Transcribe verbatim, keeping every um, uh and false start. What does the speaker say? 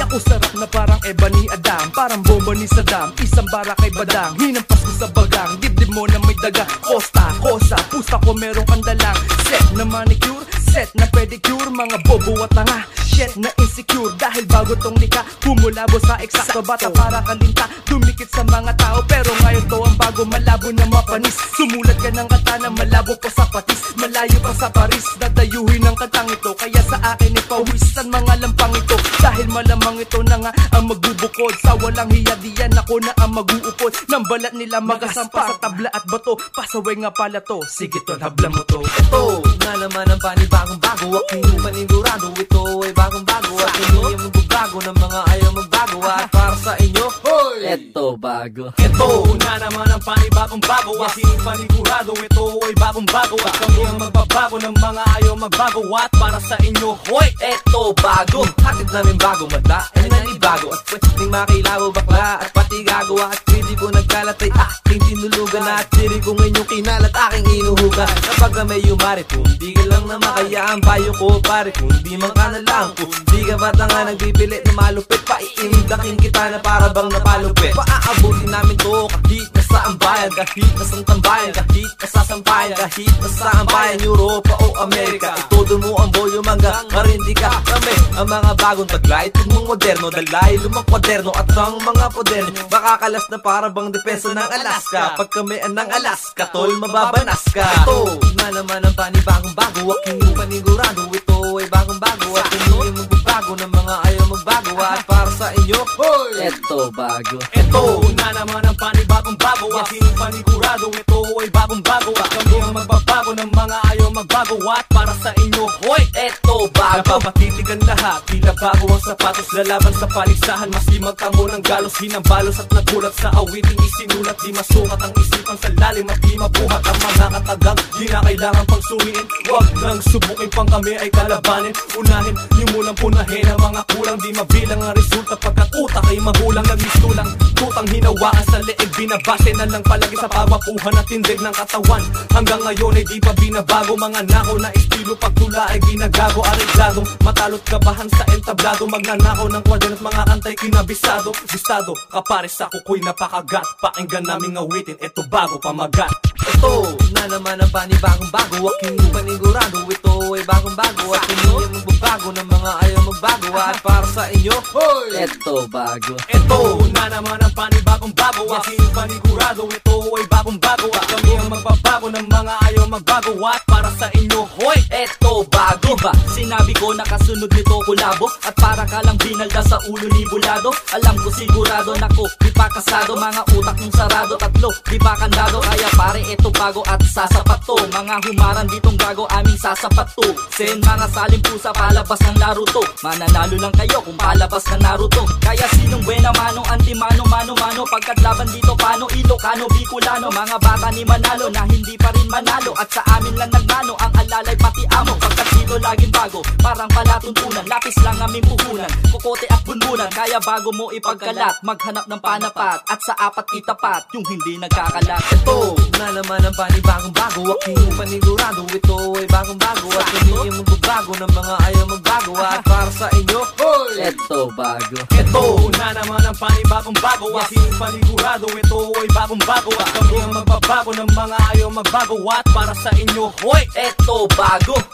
Naku, sarap na parang Eva ni Adam, parang bomba ni Saddam, isang bara kay Badang. Hinampas ko sa bagang, dibdib mo na may daga. Costa, kosa, pusta ko merong kandalang. Set na manicure, set na pedicure. Mga bobo at tanga, shit na insecure. Dahil bago tong lika, humulabo sa eksakto. Bata para kalinta, dumikit sa mga tao. Pero ngayon to ang bago, malabo na mapanis. Sumulat ka ng kata na malabo pa sa patis. Malayo pa sa Paris, dadayuhin ang kantang ito. Kaya sa akin ipawisan mga lampang ito. Dahil malamang ito na nga ang magbubukod. Sa walang hiya diyan ako na ang mag-uupod. Nang balat nila magasampa sa tabla at bato. Pasaway nga pala to, sige tol, habla mo to. Ito na naman ang panibagong bago. Aking panigurado, ito ay bagong bago. At hindi yung magbabago ng mga ayaw magbago. At para sa inyo, hoy! Ito bago. Ito na naman ang panibagong bago. Aking panigurado, ito ay bagong bago. At kami ang magbabago ng mga ayaw magbago. At para sa inyo, hoy! Ito bago. Hatid namin bago, mata ay nanibago. At pwedeng makilawo bakla at pati gagawa. At pwede ko nagkalat ay aking tinulugan. At diri ko ngayon kinalat aking inuhugan. Kapag may yumarit, kung di ka lang na makaya ang bayo ko pare. Kung di man ka na lang, kung di ka bata nga nagbibilit na malupit. Paiindakin kita na para bang napalupit. Paaabutin namin to kahit nasa ang bayan. Kahit nasa ang tambayan, kahit nasa sampayan. Kahit nasa ang bayan, Europa o Amerika. Itodo mo ang boyo mangga, marindi ka. Kami ang mga bagong taglay, tigmong moderno. Dalay, lumang kwaderno at ang mga poder. Makakalas na para bang depensa ng Alaska. Pag kami ang Alaska, tol, mababanas ka. Ito na naman ang panibagong bago. Aking panigurado, ito ay bagong bago. At hindi yung magbabago ng mga ayaw magbago. At para sa inyo, hoy! Ito bago. Ito na naman ang panibagong bago. Aking panigurado, ito ay bagong bago. At kami ang magbabago ng mga ayaw magbago. At para sa inyo, hoy! Ito bago. Napapatitigan lahat, tila bago ang sapatos. Lalaban sa paligsahan, mas di magkamo ng galos. Hinambalos at nagulat sa awiting isinulat. Di masukat ang isipan sa lalim at di mabuhat ang mga katagang. Di na kailangan pang sumiin, wag lang subukin pang kami ay kalabanin. Unahin, yung mulang punahin ang mga kulang. Di mabilang ang resulta pagkat utak ay magulang. Nagmistulang, tutang hinawaan sa leeg. Binabase na lang palagi sa pawapuhan at tindig ng katawan. Hanggang ngayon ay di pa binabago. Mga nakaw na estilo pagtula ay ginagago. Arigladong matalot kabahan sa entablado. Magnanakaw ng kwadron at mga kantay kinabisado. Bistado, kapares sa kukoy napakagat. Pakinggan naming awitin, eto bago pamagat. Ito na naman ang panibagong bago. Aking panigurado, ito ay bagong bago. At hindi yung magbabago ng mga ayaw magbago. At para sa inyo, hoy! Ito bago. Ito na naman ang panibagong bago. Aking panigurado, ito ay bagong bago. At kami ang magbabago ng mga ayaw magbago. At para sa inyo, hoy! Ito bago. Diba, sinabi ko nakasunod nito kulabo. At para ka lang binalda sa ulo ni Bulado. Alam ko sigurado nako, di pa kasado. Mga utak ng sarado, tatlo, di pa kandado. Kaya pare ito bago at sasapat to. Mga humaran ditong gago aming sasapat to. Sen mga salim pusa palabas ng Naruto. Mananalo lang kayo kung palabas ng Naruto. Kaya sinong buena mano, anti-mano, mano-mano. Pagkat laban dito pano, Ilocano, Bicolano. Mga bata ni Manalo na hindi pa rin manalo. At sa amin lang nagmano, ang alalay pati amo. Pagkat dito laging bago, parang palatuntunan. Lapis lang aming puhunan, kukote at bunbunan. Kaya bago mo ipagkalat, maghanap ng panapat. At sa apat itapat, yung hindi nagkakalat. Ito na naman ang panibagong bago. Aking panigurado, ito ay bagong bago. At hindi yung magbabago ng mga ayaw magbago. At para sa inyo, hoy! Ito bago. Ito na naman ang panibagong bago. Aking panigurado, ito ay bagong bago. At kami ang magbabago ng mga ayaw magbago. At para sa inyo, hoy! Ito bago.